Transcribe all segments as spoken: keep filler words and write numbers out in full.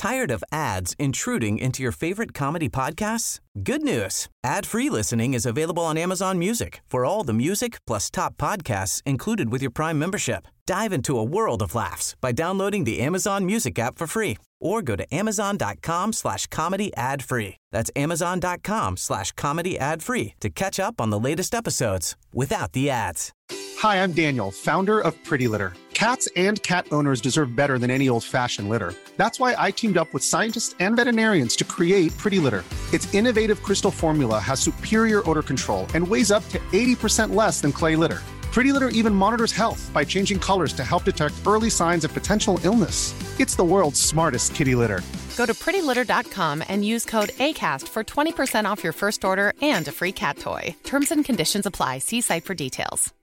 Tired of ads intruding into your favorite comedy podcasts? Good news. Ad-free listening is available on Amazon Music for all the music plus top podcasts included with your Prime membership. Dive into a world of laughs by downloading the Amazon Music app for free or go to amazon.com slash comedy ad free. That's amazon.com slash comedy ad free to catch up on the latest episodes without the ads. Hi, I'm Daniel, founder of Pretty Litter. Cats and cat owners deserve better than any old-fashioned litter. That's why I teamed up with scientists and veterinarians to create Pretty Litter. Its innovative crystal formula has superior odor control and weighs up to eighty percent less than clay litter. Pretty Litter even monitors health by changing colors to help detect early signs of potential illness. It's the world's smartest kitty litter. Go to pretty litter dot com and use code ACAST for twenty percent off your first order and a free cat toy. Terms and conditions apply. See site for details.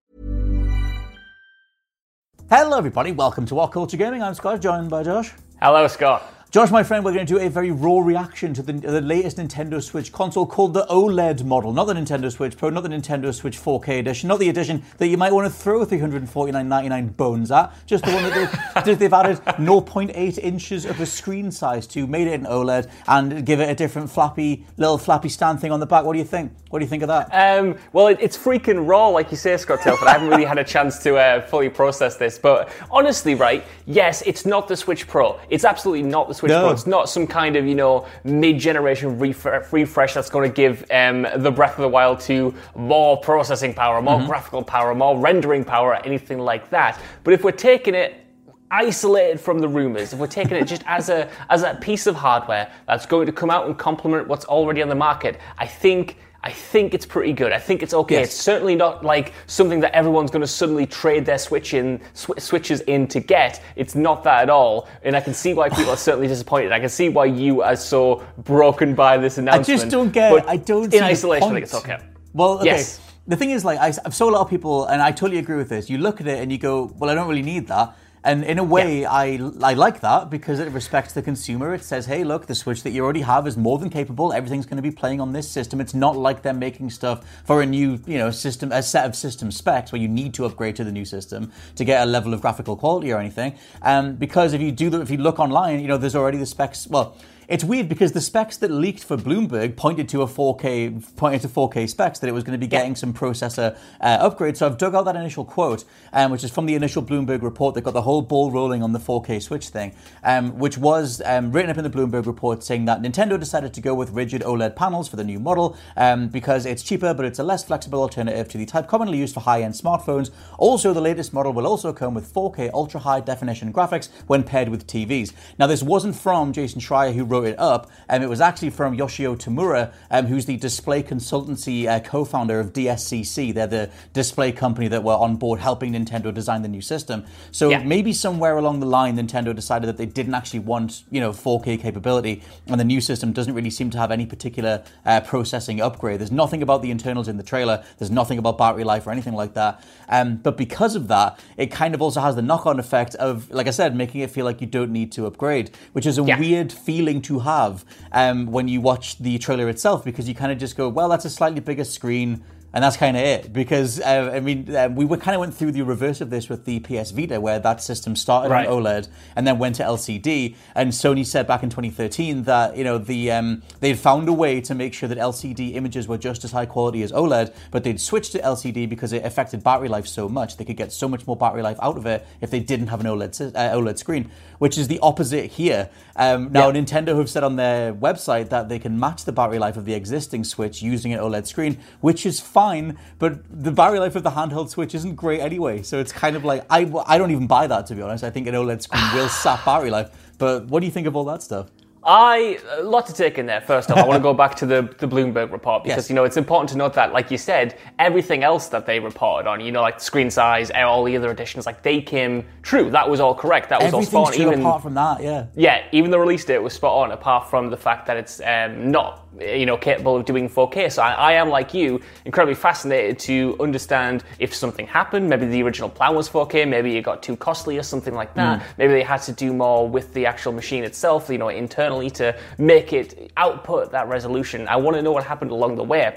Hello everybody, welcome to What Culture Gaming. I'm Scott, joined by Josh. Hello Scott. Josh, my friend, we're going to do a very raw reaction to the, the latest Nintendo Switch console called the OLED model. Not the Nintendo Switch Pro, not the Nintendo Switch four K edition, not the edition that you might want to throw three hundred forty-nine ninety-nine bones at, just the one that they've, they've added zero point eight inches of a screen size to, made it an OLED, and give it a different flappy, little flappy stand thing on the back. What do you think? What do you think of that? Um, well, it, it's freaking raw, like you say, Scott Tilford. I haven't really had a chance to uh, fully process this, but honestly, right, yes, it's not the Switch Pro. It's absolutely not the Switch No. Pro. It's not some kind of, you know, mid-generation refresh, refresh that's going to give um, the Breath of the Wild two more processing power, more mm-hmm. graphical power, more rendering power, anything like that. But if we're taking it isolated from the rumors, if we're taking it just as a as a piece of hardware that's going to come out and complement what's already on the market, I think I think it's pretty good. I think it's okay. Yes. It's certainly not like something that everyone's going to suddenly trade their switch in, sw- switches in to get. It's not that at all. And I can see why people are certainly disappointed. I can see why you are so broken by this announcement. I just don't get but I don't in see the isolation, I point. think it's okay. Well, okay. Yes. The thing is, like, I, I've saw a lot of people, and I totally agree with this. You look at it and you go, well, I don't really need that. And in a way, yeah. I I like that because it respects the consumer. It says, hey, look, the Switch that you already have is more than capable. Everything's going to be playing on this system. It's not like they're making stuff for a new, you know, system, a set of system specs where you need to upgrade to the new system to get a level of graphical quality or anything. Um, because if you do, the, if you look online, you know, there's already the specs. Well, it's weird because the specs that leaked for Bloomberg pointed to a four K, pointed to four K specs, that it was going to be getting some processor uh, upgrades. So I've dug out that initial quote, um, which is from the initial Bloomberg report that got the whole ball rolling on the four K Switch thing, um, which was um, written up in the Bloomberg report saying that Nintendo decided to go with rigid OLED panels for the new model um, because it's cheaper, but it's a less flexible alternative to the type commonly used for high-end smartphones. Also, the latest model will also come with four K ultra-high definition graphics when paired with T Vs. Now, this wasn't from Jason Schreier, who wrote it up, and um, it was actually from Yoshio Tamura, um, who's the display consultancy uh, co-founder of D S C C. They're the display company that were on board helping Nintendo design the new system. So yeah. maybe somewhere along the line, Nintendo decided that they didn't actually want, you know, four K capability, and the new system doesn't really seem to have any particular uh, processing upgrade. There's nothing about the internals in the trailer. There's nothing about battery life or anything like that. Um, but because of that, it kind of also has the knock-on effect of, like I said, making it feel like you don't need to upgrade, which is a yeah. weird feeling to have um, when you watch the trailer itself, because you kind of just go, well, that's a slightly bigger screen, and that's kind of it. Because, uh, I mean, uh, we were kind of went through the reverse of this with the P S Vita, where that system started right. on OLED and then went to L C D. And Sony said back in twenty thirteen that, you know, the um, they'd found a way to make sure that L C D images were just as high quality as OLED, but they'd switched to L C D because it affected battery life so much. They could get so much more battery life out of it if they didn't have an OLED uh, OLED screen, which is the opposite here. Um, now, yeah. Nintendo have said on their website that they can match the battery life of the existing Switch using an OLED screen, which is fine, but the battery life of the handheld Switch isn't great anyway. So it's kind of like, I, I don't even buy that, to be honest. I think an OLED screen will sap battery life. But what do you think of all that stuff? I, a lot to take in there. First off, I want to go back to the, the Bloomberg report because, yes. you know, it's important to note that, like you said, everything else that they reported on, you know, like screen size, all the other additions, like they came true. That was all correct. That was all spot on. Everything's true even, apart from that, yeah. Yeah, even the release date was spot on, apart from the fact that it's um, not, you know, capable of doing four K. So I, I am, like you, incredibly fascinated to understand if something happened. Maybe the original plan was four K. Maybe it got too costly or something like that. Mm. Maybe they had to do more with the actual machine itself, you know, internally to make it output that resolution. I want to know what happened along the way.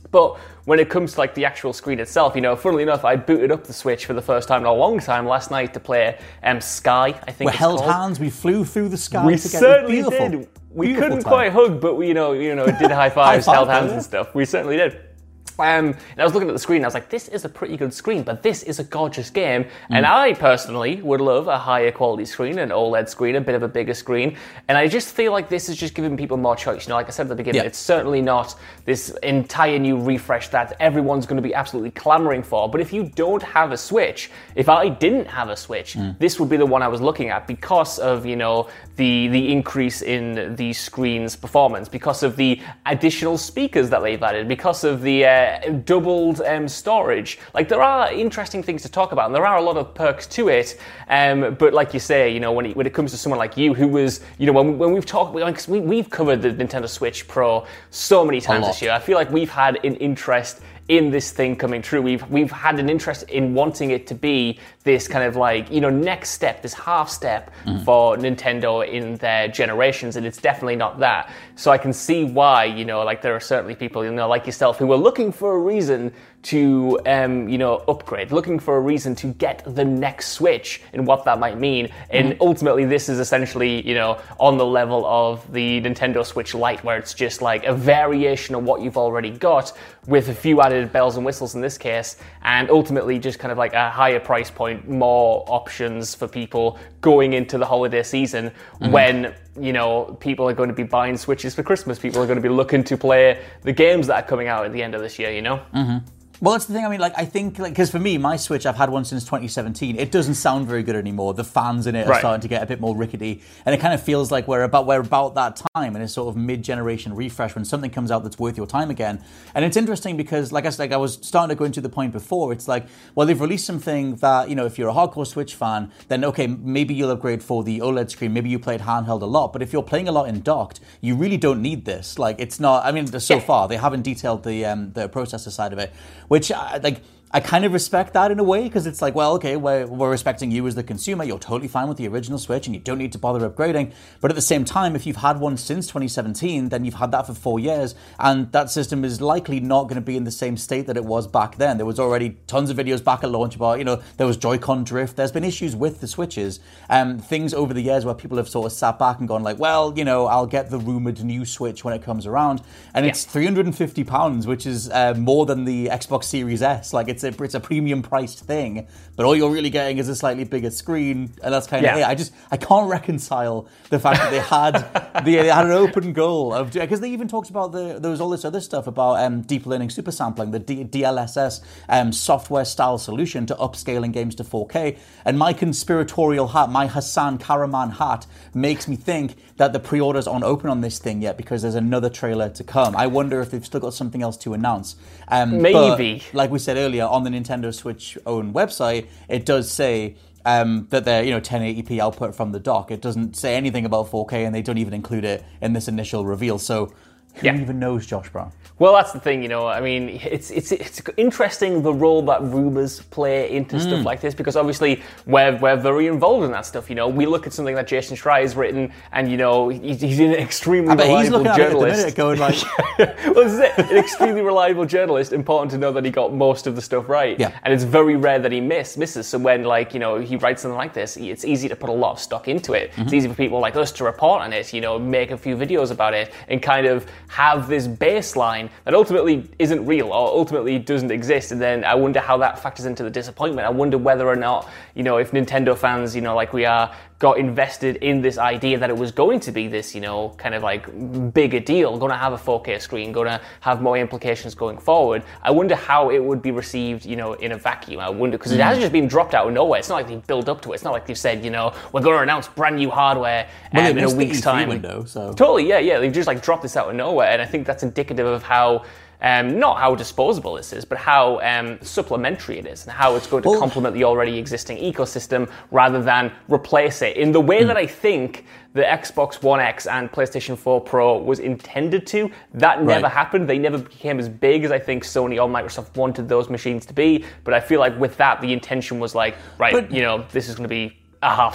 But when it comes to like the actual screen itself, you know, funnily enough, I booted up the Switch for the first time in a long time last night to play um, Sky, I think we it's held called. hands, we flew through the sky We together. certainly Beautiful. did. We Beautiful couldn't time. quite hug, but we, you know, you know, did high fives, High held five, hands yeah. and stuff. We certainly did. Um, and I was looking at the screen and I was like, this is a pretty good screen, but this is a gorgeous game. Mm. And I personally would love a higher quality screen, an OLED screen, a bit of a bigger screen. And I just feel like this is just giving people more choice. You know, like I said at the beginning, yeah. it's certainly not this entire new refresh that everyone's going to be absolutely clamoring for. But if you don't have a Switch, if I didn't have a Switch, mm. this would be the one I was looking at because of, you know, the, the increase in the screen's performance, because of the additional speakers that they've added, because of the uh, doubled um, storage. Like, there are interesting things to talk about, and there are a lot of perks to it. Um, but like you say, you know, when it, when it comes to someone like you, who was, you know, when, when we've talked, because we, we've covered the Nintendo Switch Pro so many times this year, I feel like we've had an interest in this thing coming true. We've we've had an interest in wanting it to be this kind of like, you know, next step, this half step mm. for Nintendo in their generations, and it's definitely not that. So I can see why, you know, like there are certainly people, you know, like yourself, who are looking for a reason to, um, you know, upgrade, looking for a reason to get the next Switch and what that might mean. And mm. ultimately, this is essentially, you know, on the level of the Nintendo Switch Lite, where it's just like a variation of what you've already got with a few added bells and whistles in this case, and ultimately just kind of like a higher price point, more options for people going into the holiday season mm. when, you know, people are going to be buying Switches for Christmas. People are going to be looking to play the games that are coming out at the end of this year, you know? Mm-hmm. Well, that's the thing. I mean, like, I think, like, because for me, my Switch, I've had one since twenty seventeen. It doesn't sound very good anymore. The fans in it are right. starting to get a bit more rickety, and it kind of feels like we're about we're about that time in a sort of mid-generation refresh when something comes out that's worth your time again. And it's interesting because, like I said, like I was starting to go into the point before. It's like, well, they've released something that, you know, if you're a hardcore Switch fan, then okay, maybe you'll upgrade for the OLED screen. Maybe you played handheld a lot, but if you're playing a lot in docked, you really don't need this. Like, it's not. I mean, so far they haven't detailed the um, the processor side of it, which uh, like. I kind of respect that in a way, because it's like, well, okay, we're, we're respecting you as the consumer. You're totally fine with the original Switch and you don't need to bother upgrading. But at the same time, if you've had one since twenty seventeen, then you've had that for four years. And that system is likely not going to be in the same state that it was back then. There was already tons of videos back at launch about, you know, there was Joy-Con drift. There's been issues with the Switches. Um, things over the years where people have sort of sat back and gone like, well, you know, I'll get the rumored new Switch when it comes around. And yeah. it's three hundred fifty pounds, which is uh, more than the Xbox Series S. Like, it's a, it's a premium priced thing, but all you're really getting is a slightly bigger screen, and that's kind of yeah. it. I just I can't reconcile the fact that they had they, they had an open goal of, because they even talked about the there was all this other stuff about um, deep learning super sampling, the D- DLSS um, software style solution to upscaling games to four K. And my conspiratorial hat, my Hassan Karaman hat, makes me think that the pre-orders aren't open on this thing yet because there's another trailer to come. I wonder if they've still got something else to announce. Um, Maybe. But, like we said earlier, on the Nintendo Switch own website, it does say um, that they're, you know, ten eighty p output from the dock. It doesn't say anything about four K, and they don't even include it in this initial reveal. So who yeah. even knows, Josh Brown? Well, that's the thing, you know. I mean, it's it's it's interesting the role that rumors play into mm. stuff like this, because obviously we're we're very involved in that stuff. You know, we look at something that Jason Schreier has written, and you know, he's, he's an extremely I bet reliable he's looking at journalist. It at the minute going like, well, this is it. An extremely reliable journalist. Important to know that he got most of the stuff right. Yeah. And it's very rare that he miss misses. So when, like, you know, he writes something like this, it's easy to put a lot of stock into it. Mm-hmm. It's easy for people like us to report on it. You know, make a few videos about it, and kind of have this baseline that ultimately isn't real or ultimately doesn't exist. And then I wonder how that factors into the disappointment. I wonder whether or not, you know, if Nintendo fans, you know, like we are, got invested in this idea that it was going to be this, you know, kind of like bigger deal, going to have a four K screen, going to have more implications going forward. I wonder how it would be received, you know, in a vacuum. I wonder, because it hasn't just been dropped out of nowhere. It's not like they've built up to it. It's not like they've said, you know, we're going to announce brand new hardware well, um, in a week's time. Window, so. Totally, yeah, yeah. They've just like dropped this out of nowhere, and I think that's indicative of how Um, not how disposable this is, but how um, supplementary it is, and how it's going to well, complement the already existing ecosystem rather than replace it in the way mm. that I think the Xbox One X and PlayStation four Pro was intended to. That never right. happened. They never became as big as I think Sony or Microsoft wanted those machines to be. But I feel like with that, the intention was like, right, but, you know, this is going to be a half step.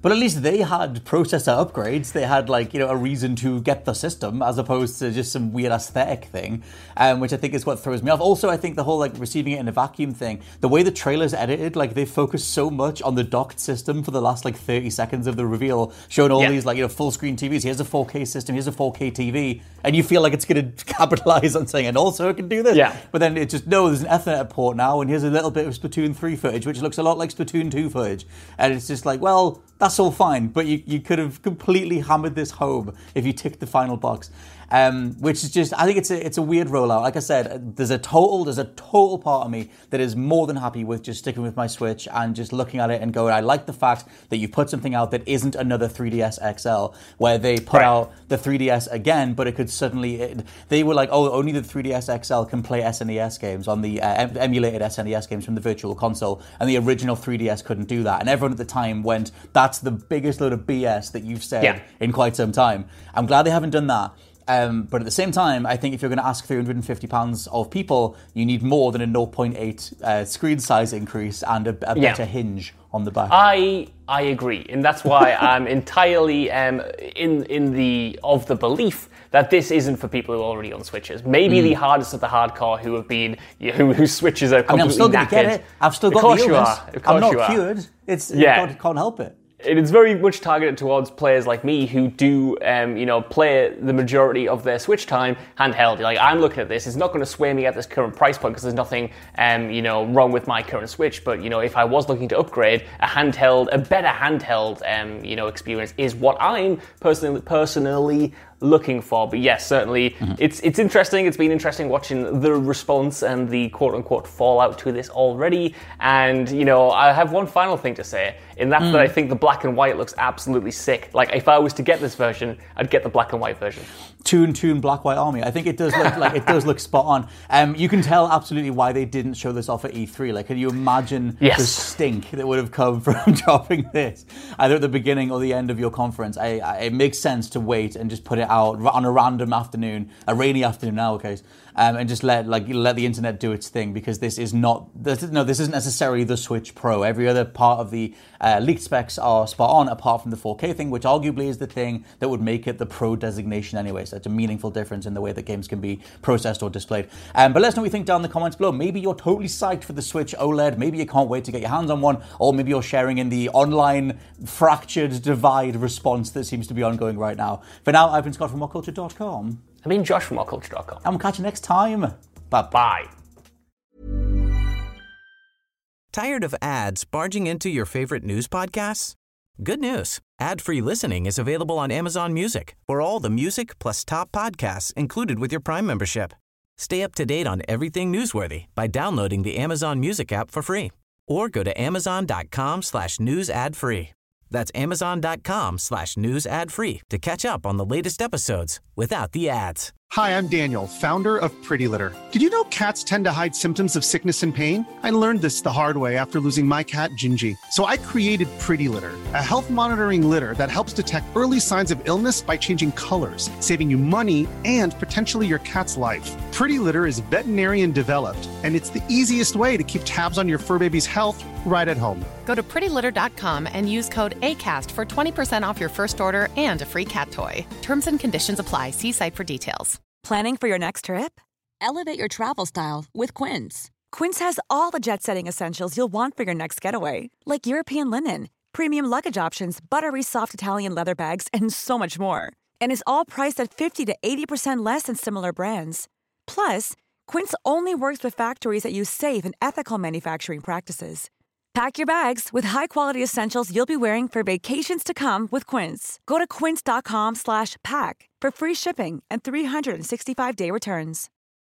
But at least they had processor upgrades. They had like, you know, a reason to get the system as opposed to just some weird aesthetic thing, um, which I think is what throws me off. Also, I think the whole like receiving it in a vacuum thing, the way the trailer's edited, like they focus so much on the docked system for the last like thirty seconds of the reveal, showing all yeah. these like, you know, full screen T Vs. Here's a four K system, here's a four K T V, and you feel like it's going to capitalize on saying, and also it can do this. Yeah. But then it just, no, there's an Ethernet port now, and here's a little bit of Splatoon three footage, which looks a lot like Splatoon two footage. And it's just like, well, that's all fine, but you, you could have completely hammered this home if you ticked the final box. Um, which is just, I think it's a it's a weird rollout. Like I said, there's a total there's a total part of me that is more than happy with just sticking with my Switch and just looking at it and going, I like the fact that you've put something out that isn't another three D S X L, where they put right. out the three D S again, but it could suddenly, it, they were like, oh, only the three D S X L can play S N E S games on the uh, em- emulated S N E S games from the Virtual Console, and the original three D S couldn't do that. And everyone at the time went, that's the biggest load of B S that you've said yeah. in quite some time. I'm glad they haven't done that. Um, but at the same time, I think if you're going to ask three hundred fifty pounds of people, you need more than a zero point eight uh, screen size increase and a, a better yeah. hinge on the back. I I agree, and that's why I'm entirely um, in in the of the belief that this isn't for people who are already on Switches. Maybe mm. the hardest of the hardcore who have been who whose Switches are completely I mean, I'm still knackered. Get it. I've still got of course the illness. You are. Of course I'm not you are. cured. It's yeah. God, can't help it. It is very much targeted towards players like me who do, um, you know, play the majority of their Switch time handheld. Like, I'm looking at this, it's not going to sway me at this current price point because there's nothing, um, you know, wrong with my current Switch. But, you know, if I was looking to upgrade, a handheld, a better handheld, um, you know, experience is what I'm personally personally looking for. But yes, certainly, mm-hmm. it's it's interesting. It's been interesting watching the response and the quote-unquote fallout to this already. And, you know, I have one final thing to say, in that, mm. that I think the black and white looks absolutely sick. Like, if I was to get this version, I'd get the black and white version. Toon Toon Black White Army. I think it does look like it does look spot on. Um, you can tell absolutely why they didn't show this off at E three. Like, can you imagine yes. the stink that would have come from dropping this either at the beginning or the end of your conference? I, I, it makes sense to wait and just put it out on a random afternoon, a rainy afternoon in our case, um, and just let like let the internet do its thing, because this is not this, no this isn't necessarily the Switch Pro. Every other part of the uh, leaked specs are spot on, apart from the four K thing, which arguably is the thing that would make it the Pro designation anyway. So it's a meaningful difference in the way that games can be processed or displayed. Um, but let us know what you think down in the comments below. Maybe you're totally psyched for the Switch OLED. Maybe you can't wait to get your hands on one, or maybe you're sharing in the online fractured divide response that seems to be ongoing right now. For now, I've been Scott from what culture dot com. I mean, Josh from what culture dot com. And we'll catch you next time. Bye-bye. Tired of ads barging into your favorite news podcasts? Good news. Ad-free listening is available on Amazon Music for all the music plus top podcasts included with your Prime membership. Stay up to date on everything newsworthy by downloading the Amazon Music app for free, or go to amazon.com slash news ad free. That's amazon.com slash news ad free to catch up on the latest episodes without the ads. Hi, I'm Daniel, founder of Pretty Litter. Did you know cats tend to hide symptoms of sickness and pain? I learned this the hard way after losing my cat, Gingy. So I created Pretty Litter, a health monitoring litter that helps detect early signs of illness by changing colors, saving you money and potentially your cat's life. Pretty Litter is veterinarian developed, and it's the easiest way to keep tabs on your fur baby's health right at home. Go to pretty litter dot com and use code ACAST for twenty percent off your first order and a free cat toy. Terms and conditions apply. See site for details. Planning for your next trip? Elevate your travel style with Quince. Quince has all the jet-setting essentials you'll want for your next getaway, like European linen, premium luggage options, buttery soft Italian leather bags, and so much more. And is all priced at fifty to eighty percent less than similar brands. Plus, Quince only works with factories that use safe and ethical manufacturing practices. Pack your bags with high-quality essentials you'll be wearing for vacations to come with Quince. Go to quince.com slash pack for free shipping and three sixty-five day returns.